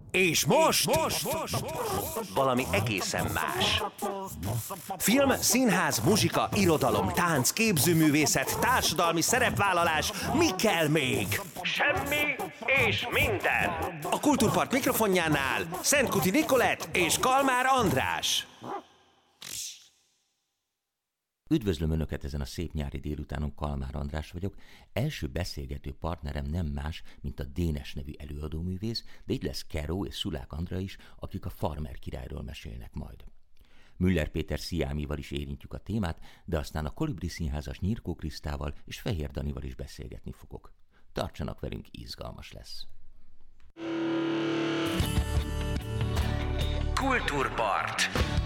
És most valami egészen más. Film, színház, muzsika, irodalom, tánc, képzőművészet, társadalmi szerepvállalás, mi kell még? Semmi és minden. A Kultúrpart mikrofonjánál Szentkuti Nikolett és Kalmár András. Üdvözlöm Önöket ezen a szép nyári délutánon, Kalmár András vagyok. Első beszélgető partnerem nem más, mint a Dénes nevű előadóművész, de itt lesz Keró és Szulák Andra is, akik a Farmer királyról mesélnek majd. Müller Péter Sziámival is érintjük a témát, de aztán a Kolibri Színházas Nyírkó Krisztával és Fehér Danival is beszélgetni fogok. Tartsanak velünk, izgalmas lesz. Kultúrpart.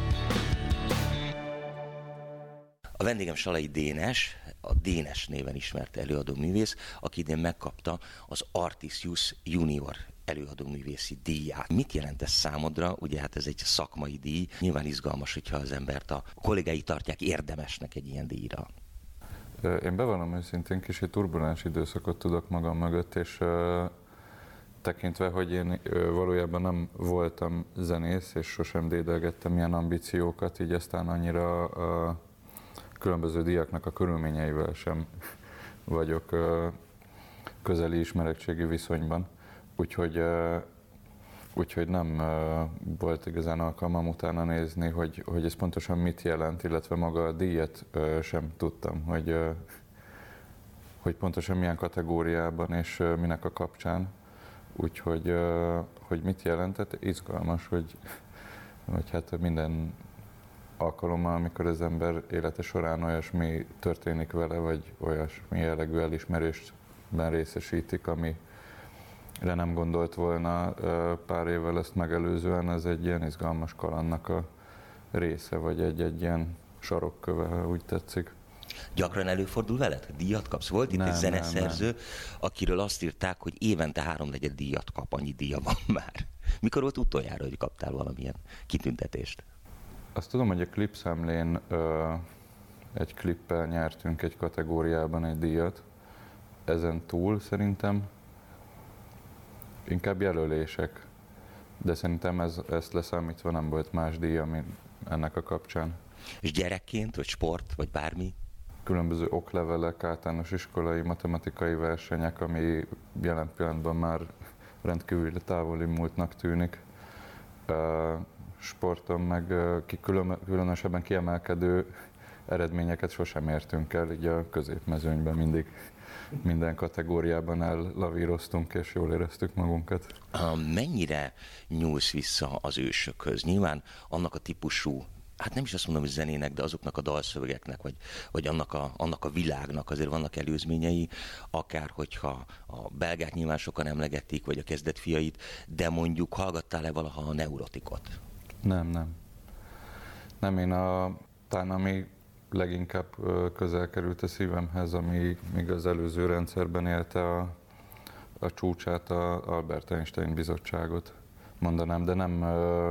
A vendégem Salai Dénes, a Dénes néven ismert előadóművész, aki idén megkapta az Artisius Junior előadóművészi díját. Mit jelent ez számodra? Ugye hát ez egy szakmai díj. Nyilván izgalmas, hogyha az embert a kollégái tartják érdemesnek egy ilyen díjra. Én bevallom őszintén, kicsit turbulens időszakot tudok magam mögött, és tekintve, hogy én valójában nem voltam zenész, és sosem dédelgettem ilyen ambíciókat, így aztán annyira különböző díjaknak a körülményeivel sem vagyok közeli ismerettségi viszonyban. Úgyhogy nem volt igazán alkalmam utána nézni, hogy ez pontosan mit jelent, illetve maga a díjat sem tudtam, hogy pontosan milyen kategóriában és minek a kapcsán. Úgyhogy hogy mit jelentett, izgalmas, hogy hát minden alkalommal, amikor az ember élete során olyasmi történik vele, vagy olyasmi jellegű elismerésben részesítik, amire nem gondolt volna pár évvel ezt megelőzően, ez egy ilyen izgalmas kalandnak a része, vagy egy ilyen sarokköve, ha úgy tetszik. Gyakran előfordul veled, hogy díjat kapsz? Volt itt egy zeneszerző, akiről azt írták, hogy évente 3-4 díjat kap, annyi díja van már. Mikor volt utoljára, hogy kaptál valamilyen kitüntetést? Azt tudom, hogy a klipszemlén egy klippel nyertünk egy kategóriában egy díjat. Ezen túl szerintem inkább jelölések, de szerintem ezt leszámítva nem volt más díj, ami ennek a kapcsán. És gyerekként, vagy sport, vagy bármi? Különböző oklevelek, általános iskolai matematikai versenyek, ami jelen pillanatban már rendkívül távoli múltnak tűnik. Sporton meg különösebben kiemelkedő eredményeket sosem értünk el, így a középmezőnyben mindig minden kategóriában ellavíroztunk, és jól éreztük magunkat. Mennyire nyúlsz vissza az ősökhöz? Nyilván annak a típusú, hát nem is azt mondom, hogy zenének, de azoknak a dalszövegeknek, vagy annak a világnak azért vannak előzményei, akár hogyha a belgák nyilván sokan emlegetik, vagy a kezdetfiait, de mondjuk hallgattál-e valaha a Neurotikot? Nem. Nem, én talán ami leginkább közel került a szívemhez, ami még az előző rendszerben élte a csúcsát, a Albert Einstein bizottságot mondanám, de nem,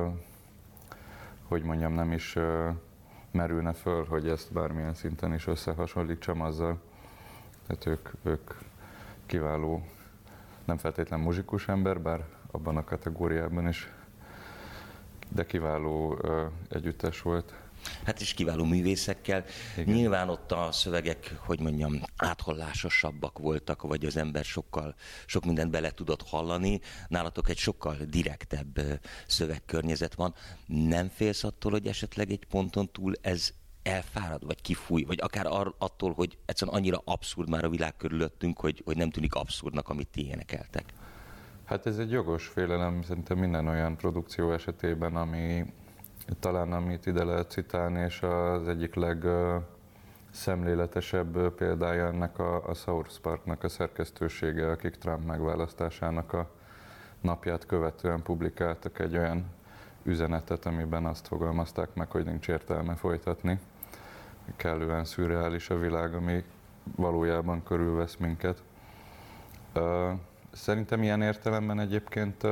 hogy mondjam, nem is merülne föl, hogy ezt bármilyen szinten is összehasonlítsam azzal. Tehát ők kiváló, nem feltétlenül muzsikus ember, bár abban a kategóriában is, de kiváló együttes volt. Hát is kiváló művészekkel. Igen. Nyilván ott a szövegek, hogy mondjam, áthallásosabbak voltak, vagy az ember sok mindent bele tudott hallani. Nálatok egy sokkal direktebb szövegkörnyezet van. Nem félsz attól, hogy esetleg egy ponton túl ez elfárad, vagy kifúj, vagy akár attól, hogy egyszerűen annyira abszurd már a világ körülöttünk, hogy nem tűnik abszurdnak, amit ti énekeltek? Hát ez egy jogos félelem, szerintem minden olyan produkció esetében, amit ide lehet citálni, és az egyik legszemléletesebb példája ennek a South Parknak a szerkesztősége, akik Trump megválasztásának a napját követően publikáltak egy olyan üzenetet, amiben azt fogalmazták meg, hogy nincs értelme folytatni. Kellően szürreális a világ, ami valójában körülvesz minket. Szerintem ilyen értelemben egyébként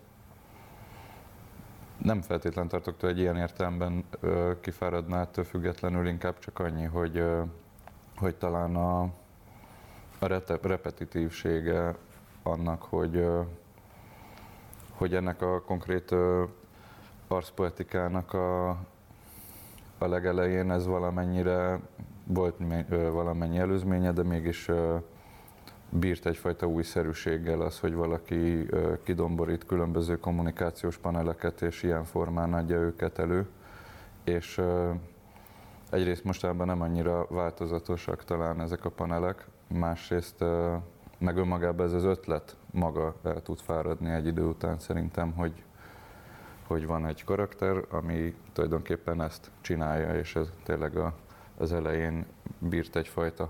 nem feltétlenül tartok tőle, egy ilyen értelemben kifáradná, ettől függetlenül inkább csak annyi, hogy talán a repetitívsége annak, hogy ennek a konkrét arszpoetikának a legelején ez valamennyire volt valamennyi előzménye, de mégis bírt egyfajta újszerűséggel az, hogy valaki kidomborít különböző kommunikációs paneleket, és ilyen formán adja őket elő. És egyrészt mostában nem annyira változatosak talán ezek a panelek, másrészt meg önmagában ez az ötlet maga el tud fáradni egy idő után szerintem, hogy van egy karakter, ami tulajdonképpen ezt csinálja, és ez tényleg az elején bírt egyfajta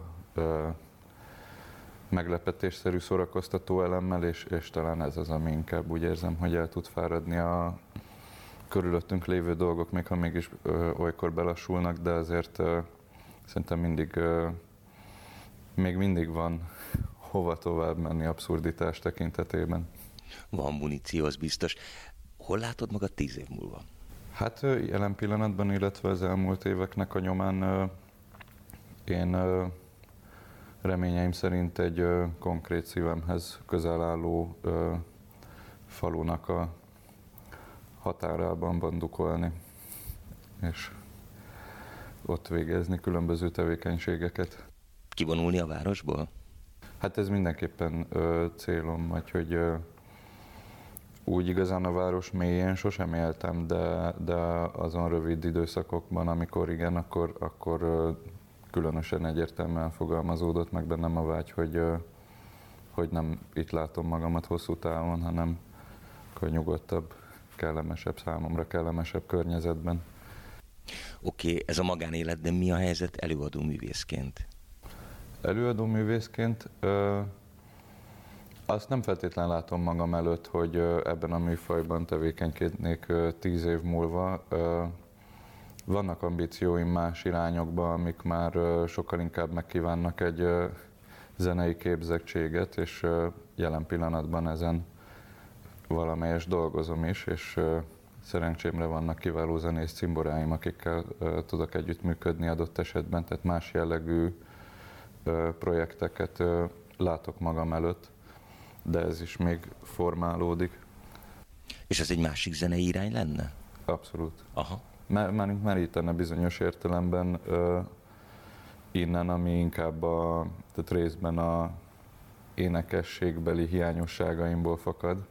meglepetésszerű szórakoztató elemmel, és talán ez az, ami inkább úgy érzem, hogy el tud fáradni a körülöttünk lévő dolgok, még ha mégis olykor belassulnak, de azért szerintem még mindig van hova tovább menni abszurditás tekintetében. Van muníció, az biztos. Hol látod magad 10 év múlva? Hát jelen pillanatban, illetve az elmúlt éveknek a nyomán én reményeim szerint egy konkrét szívemhez közel álló falunak a határában bandukolni, és ott végezni különböző tevékenységeket. Kivonulni a városból? Hát ez mindenképpen célom, vagy hogy úgy igazán a város mélyén sosem éltem, de azon rövid időszakokban, amikor igen, akkor különösen egyértelműen fogalmazódott meg bennem a vágy, hogy nem itt látom magamat hosszú távon, hanem akkor nyugodtabb, kellemesebb, számomra kellemesebb környezetben. Oké, ez a magánélet, de mi a helyzet előadó művészként? Előadó művészként azt nem feltétlenül látom magam előtt, hogy ebben a műfajban tevékenykednék 10 év múlva. Vannak ambícióim más irányokban, amik már sokkal inkább megkívánnak egy zenei képzettséget, és jelen pillanatban ezen valamelyes dolgozom is, és szerencsémre vannak kiváló zenész cimboráim, akikkel tudok együttműködni adott esetben, tehát más jellegű projekteket látok magam előtt, de ez is még formálódik. És ez egy másik zenei irány lenne? Abszolút. Aha. Merítene bizonyos értelemben innen, ami inkább tehát részben a énekességbeli hiányosságaimból fakad.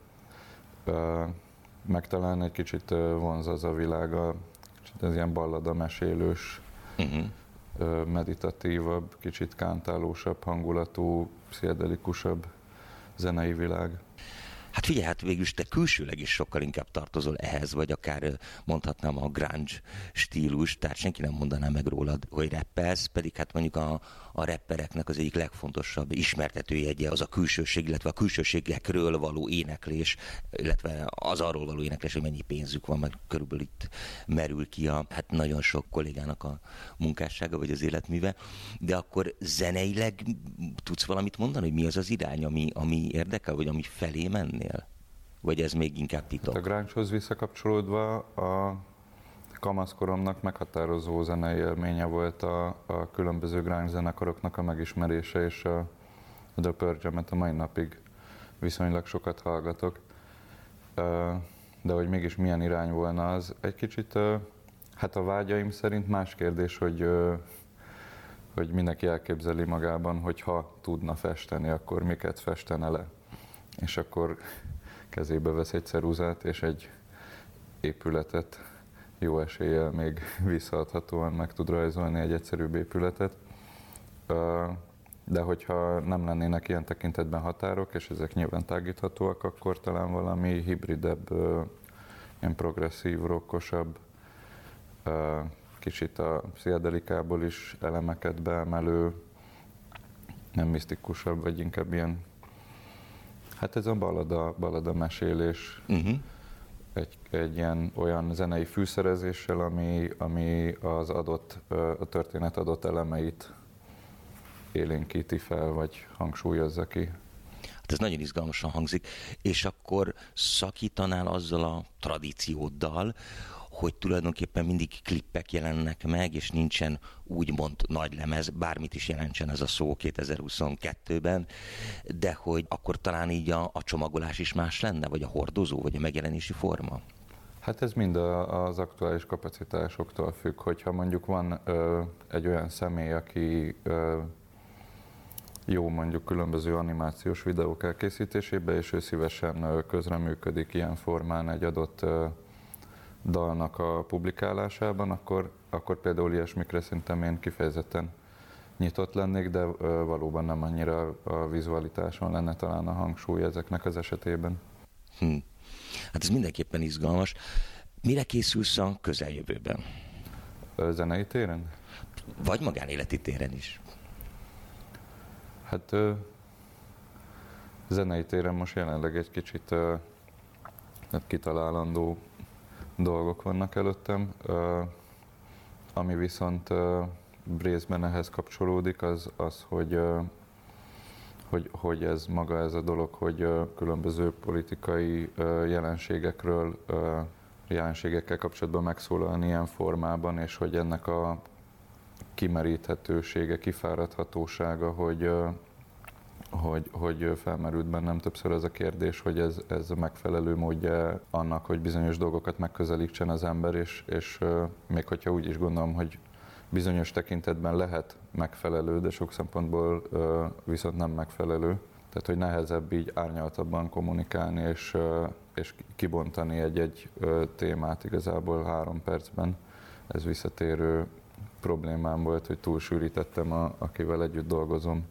Meg talán egy kicsit vonz az a világa, kicsit ez ilyen balladamesélős, meditatívabb, kicsit kántálósabb hangulatú, pszichedelikusabb zenei világ. Hát figyelj, hát végülis te külsőleg is sokkal inkább tartozol ehhez, vagy akár mondhatnám a grunge stílus, tehát senki nem mondaná meg rólad, hogy rappelsz, pedig hát mondjuk a rappereknek az egyik legfontosabb ismertetőjegye az a külsőség, illetve a külsőségekről való éneklés, illetve az arról való éneklés, hogy mennyi pénzük van, mert körülbelül itt merül ki hát nagyon sok kollégának a munkássága, vagy az életműve, de akkor zeneileg tudsz valamit mondani, hogy mi az az irány, ami érdekel, vagy ami felé mennél? Vagy ez még inkább titok? A grunge-hoz visszakapcsolódva a kamaszkoromnak meghatározó zenei élménye volt a különböző grunge zenekaroknak a megismerése, és a The Purge-et a mai napig viszonylag sokat hallgatok. De hogy mégis milyen irány volna az, egy kicsit, hát a vágyaim szerint más kérdés, hogy mindenki elképzeli magában, hogy ha tudna festeni, akkor miket festene le. És akkor kezébe vesz egy ceruzát és egy épületet, jó eséllyel még visszaadhatóan meg tud rajzolni egy egyszerűbb épületet. De hogyha nem lennének ilyen tekintetben határok, és ezek nyilván tágíthatóak, akkor talán valami hibridebb, ilyen progresszív, rockosabb, kicsit a pszichedelikából is elemeket beemelő, nem misztikusabb, vagy inkább ilyen, hát ez a ballada mesélés, egy ilyen olyan zenei fűszerezéssel, ami az a történet adott elemeit élénkíti fel, vagy hangsúlyozza ki. Hát ez nagyon izgalmasan hangzik, és akkor szakítanál azzal a tradícióddal, hogy tulajdonképpen mindig klippek jelennek meg, és nincsen úgymond nagy lemez, bármit is jelentsen ez a szó 2022-ben, de hogy akkor talán így a csomagolás is más lenne, vagy a hordozó, vagy a megjelenési forma? Hát ez mind az aktuális kapacitásoktól függ, hogyha mondjuk van egy olyan személy, aki jó mondjuk különböző animációs videók elkészítésében, és ő szívesen közreműködik ilyen formán egy adott dalnak a publikálásában, akkor például ilyesmikre szerintem én kifejezetten nyitott lennék, de valóban nem annyira a vizualitáson lenne talán a hangsúly ezeknek az esetében. Hát ez mindenképpen izgalmas. Mire készülsz a közeljövőben? Zenei téren? Vagy magánéleti téren is? Hát zenei téren most jelenleg egy kicsit kitalálandó dolgok vannak előttem, ami viszont részben ehhez kapcsolódik, az hogy ez maga ez a dolog, hogy különböző politikai jelenségekkel kapcsolatban megszólalni ilyen formában, és hogy ennek a kimeríthetősége, kifáradhatósága, hogy felmerült bennem többször ez a kérdés, hogy ez megfelelő módja annak, hogy bizonyos dolgokat megközelítsen az ember, és még hogyha úgy is gondolom, hogy bizonyos tekintetben lehet megfelelő, de sok szempontból viszont nem megfelelő. Tehát, hogy nehezebb így árnyaltabban kommunikálni és kibontani egy témát igazából 3 percben. Ez visszatérő problémám volt, hogy túlsűrítettem akivel együtt dolgozom,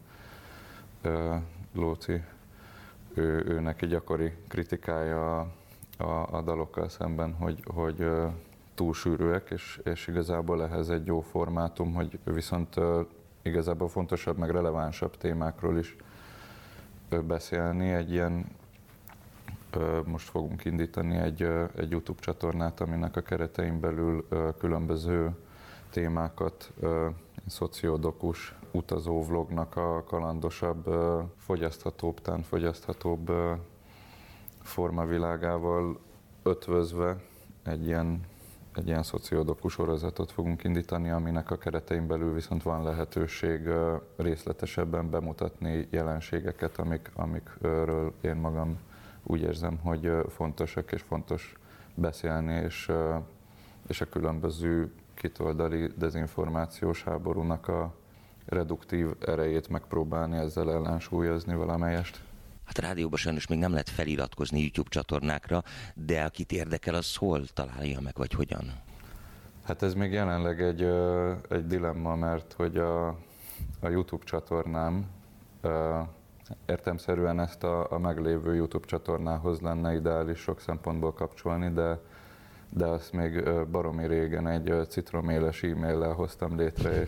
Lóci. Ő neki gyakori kritikája a dalokkal szemben, hogy túl sűrűek, és igazából ehhez egy jó formátum, hogy viszont igazából fontosabb, meg relevánsabb témákról is beszélni. Egy ilyen, most fogunk indítani egy YouTube csatornát, aminek a keretein belül különböző témákat, szociodokus utazó vlognak a kalandosabb, fogyaszthatóbb formavilágával ötvözve egy ilyen szociodokus sorozatot fogunk indítani, aminek a keretein belül viszont van lehetőség részletesebben bemutatni jelenségeket, amikről én magam úgy érzem, hogy fontosak és fontos beszélni, és a különböző kétoldali dezinformációs háborúnak a reduktív erejét megpróbálni ezzel ellensúlyozni valamelyest. Hát rádióban sajnos még nem lehet feliratkozni YouTube csatornákra, de akit érdekel, az hol találja meg, vagy hogyan? Hát ez még jelenleg egy dilemma, mert hogy a YouTube csatornám értelemszerűen ezt a meglévő YouTube csatornához lenne ideális sok szempontból kapcsolni, de azt még baromi régen egy citroméles e-maillel hoztam létre,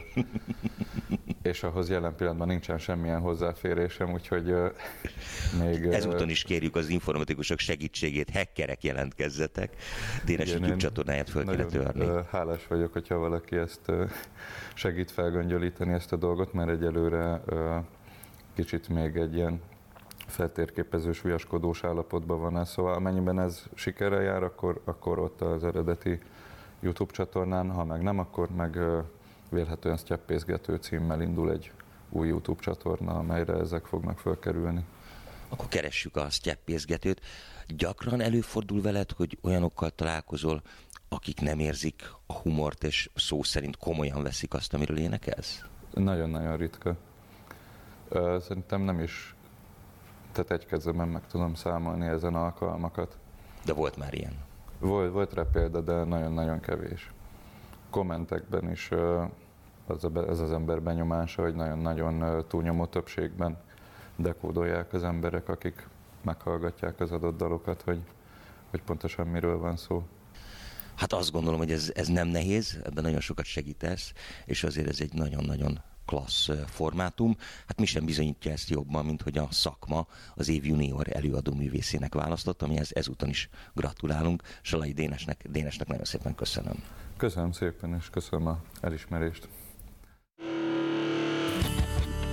és ahhoz jelen pillanatban nincsen semmilyen hozzáférésem, úgyhogy még... Ezúton is kérjük az informatikusok segítségét, hackerek jelentkezzetek. Dénes YouTube csatornáját föl kéne törni. Hálás vagyok, hogyha valaki ezt segít felgöngyölíteni ezt a dolgot, mert egyelőre kicsit még egy ilyen feltérképezős, viaskodós állapotban van ez. Szóval amennyiben ez sikerrel jár, akkor ott az eredeti YouTube csatornán, ha meg nem, akkor meg vélhetően Sztyeppészgető címmel indul egy új YouTube csatorna, amelyre ezek fognak felkerülni. Akkor keressük a Sztyeppészgetőt. Gyakran előfordul veled, hogy olyanokkal találkozol, akik nem érzik a humort, és szó szerint komolyan veszik azt, amiről énekelsz? Nagyon-nagyon ritka. Szerintem nem is, tehát egy kezemben meg tudom számolni ezen alkalmakat. De volt már ilyen? Volt rá példa, de nagyon-nagyon kevés. Kommentekben is ez az ember benyomása, hogy nagyon-nagyon túlnyomó többségben dekódolják az emberek, akik meghallgatják az adott dalokat, hogy pontosan miről van szó. Hát azt gondolom, hogy ez nem nehéz, ebben nagyon sokat segítesz, és azért ez egy nagyon-nagyon klassz formátum. Hát mi sem bizonyítja ezt jobban, mint hogy a szakma az év junior előadó művészének választott, amihez ezúton is gratulálunk. Salai Dénesnek nagyon szépen köszönöm. Köszönöm szépen, és köszönöm az elismerést.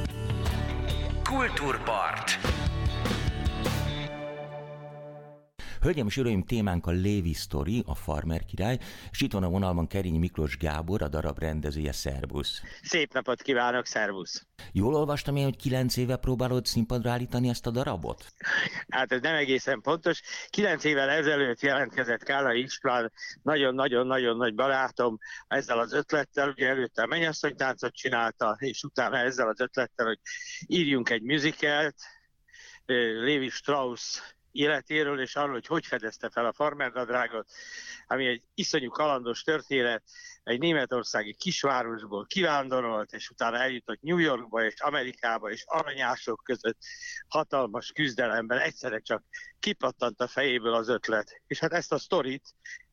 Kultúrpart. Hölgyeim és uraim, témánk a Lévi Sztori, a Farmer király, és itt van a vonalban Kerényi Miklós Gábor, a darab rendezője. Szervusz! Szép napot kívánok, szervusz! Jól olvastam én, hogy 9 éve próbálod színpadra állítani ezt a darabot? Hát ez nem egészen pontos. 9 évvel ezelőtt jelentkezett Kállai István, nagyon-nagyon-nagyon nagy barátom ezzel az ötlettel, ugye előtte a Mennyasszonytáncot csinálta, és utána ezzel az ötlettel, hogy írjunk egy musicalt Lévi Strauss életéről, és arról, hogy fedezte fel a farmernadrágot, ami egy iszonyú kalandos történet, egy németországi kisvárosból kivándorolt, és utána eljutott New Yorkba és Amerikába, és aranyások között hatalmas küzdelemben egyszerre csak kipattant a fejéből az ötlet. És hát ezt a sztorit,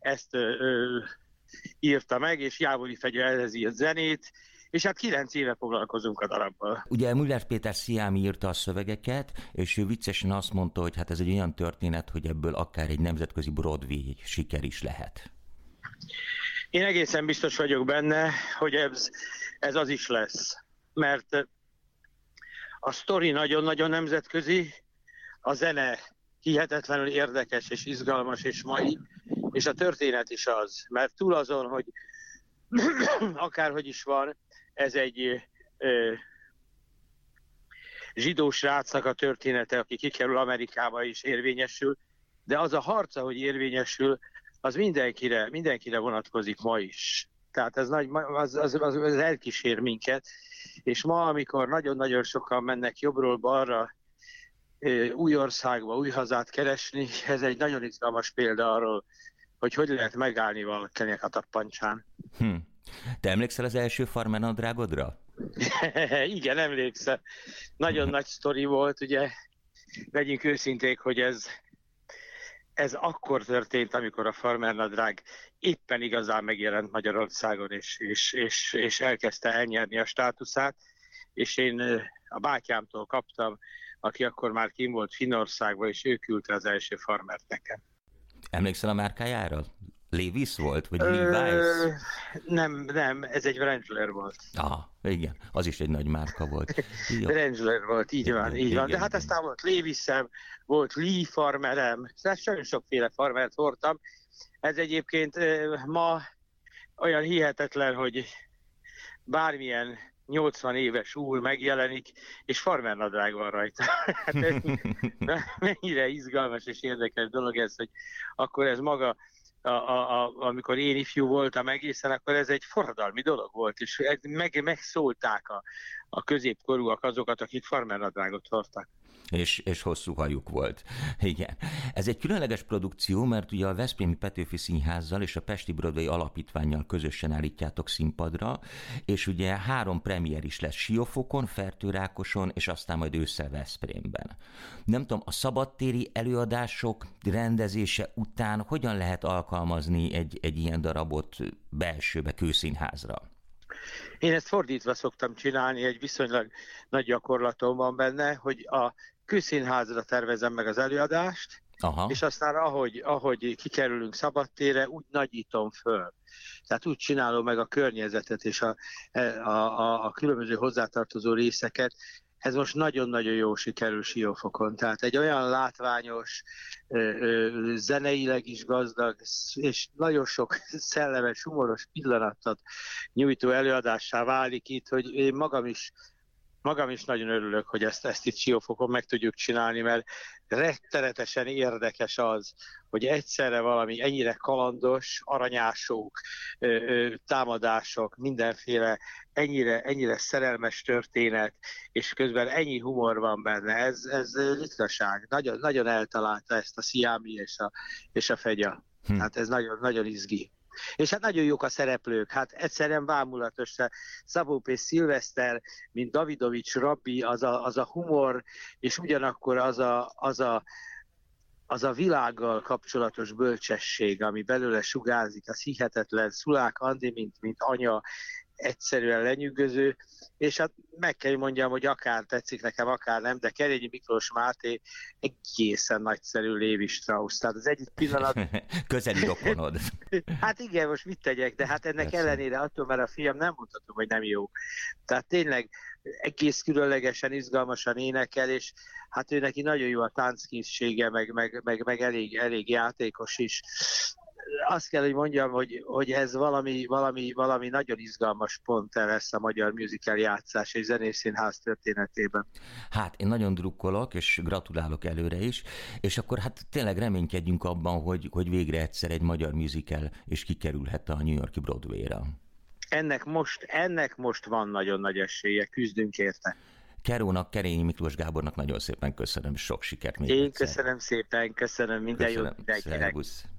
írta meg, és Jávori Fegye ehhez írt zenét, és hát 9 éve foglalkozunk a darabbal. Ugye Müller Péter Sziámi írta a szövegeket, és ő viccesen azt mondta, hogy hát ez egy olyan történet, hogy ebből akár egy nemzetközi Broadway siker is lehet. Én egészen biztos vagyok benne, hogy ez az is lesz. Mert a sztori nagyon-nagyon nemzetközi, a zene hihetetlenül érdekes és izgalmas és mai, és a történet is az. Mert túl azon, hogy akárhogy is van, ez egy zsidó srácnak a története, aki kikerül Amerikába is érvényesül, de az a harca, hogy érvényesül, az mindenkire vonatkozik ma is. Tehát az elkísér minket, és ma, amikor nagyon-nagyon sokan mennek jobbról-balra, új országba, új hazát keresni, ez egy nagyon izgalmas példa arról, hogy lehet megállni valakinek a tappancsán. Te emlékszel az első farmernadrágodra? Igen, emlékszem. Nagyon nagy sztori volt, ugye. Legyünk őszinték, hogy ez akkor történt, amikor a farmernadrág éppen igazán megjelent Magyarországon, és elkezdte elnyerni a státuszát, és én a bátyámtól kaptam, aki akkor már kim volt Finnországban, és ő küldte az első farmert nekem. Emlékszel a márkájára? Levi's volt? Vagy Levi's? Nem, ez egy Wrangler volt. Igen, az is egy nagy márka volt. Wrangler volt, így van. De hát aztán volt Levi's-em, volt Lee farmerem, tehát nagyon sokféle farmert hordtam. Ez egyébként ma olyan hihetetlen, hogy bármilyen 80 éves úr megjelenik, és farmernadrág van rajta. Hát mennyire izgalmas és érdekes dolog ez, hogy akkor ez maga, amikor én ifjú voltam egészen, akkor ez egy forradalmi dolog volt, és megszólták a középkorúak azokat, akik farmernadrágot hordtak. És hosszú hajuk volt. Igen. Ez egy különleges produkció, mert ugye a Veszprémi Petőfi Színházzal és a Pesti Broadway Alapítvánnyal közösen állítjátok színpadra, és ugye 3 premier is lesz Siófokon, Fertőrákoson, és aztán majd ősszel Veszprémben. Nem tudom, a szabadtéri előadások rendezése után hogyan lehet alkalmazni egy ilyen darabot belsőbe, kőszínházra? Én ezt fordítva szoktam csinálni, egy viszonylag nagy gyakorlatom van benne, hogy a kőszínházra tervezem meg az előadást, és aztán ahogy kikerülünk szabadtérre, úgy nagyítom föl. Tehát úgy csinálom meg a környezetet és a különböző hozzátartozó részeket. Ez most nagyon-nagyon jó sikerül Siófokon. Tehát egy olyan látványos, zeneileg is gazdag, és nagyon sok szellemes, humoros pillanatot nyújtó előadássá válik itt, hogy én magam is nagyon örülök, hogy ezt itt Siófokon meg tudjuk csinálni, mert rettenetesen érdekes az, hogy egyszerre valami ennyire kalandos, aranyások, támadások, mindenféle ennyire szerelmes történet, és közben ennyi humor van benne. Ez ritkaság. Nagyon, nagyon eltalálta ezt a Sziámi és a Fegya. Hát ez nagyon, nagyon izgi. És hát nagyon jók a szereplők, hát egyszerűen bámulatos. Szabó P. Szilveszter, mint Davidovics Rabbi, az a humor, és ugyanakkor az a világgal kapcsolatos bölcsesség, ami belőle sugárzik, az hihetetlen. Szulák Andi, mint anya, egyszerűen lenyűgöző, és hát meg kell mondjam, hogy akár tetszik nekem, akár nem, de Kerényi Miklós Máté egészen nagyszerű Lévi Strauss. Tehát az egyik pillanat... Közeli rokonod. Hát igen, most mit tegyek, de hát ennek ellenére attól, mert a fiam nem mondhatom, hogy nem jó. Tehát tényleg egész különlegesen, izgalmasan énekel, és hát ő neki nagyon jó a tánckészsége, meg elég játékos is. Azt kell, hogy mondjam, hogy ez valami nagyon izgalmas pont lesz a magyar musical játszás és zenészínház történetében. Hát én nagyon drukkolok, és gratulálok előre is, és akkor hát tényleg reménykedjünk abban, hogy végre egyszer egy magyar musical és kikerülhet a New York-i Broadway-ra. Ennek most van nagyon nagy esélye, küzdünk érte. Kerónak, Kerényi Miklós Gábornak nagyon szépen köszönöm, sok sikert még Én egyszer. köszönöm szépen, köszönöm, minden jót mindenkinek. Szervusz.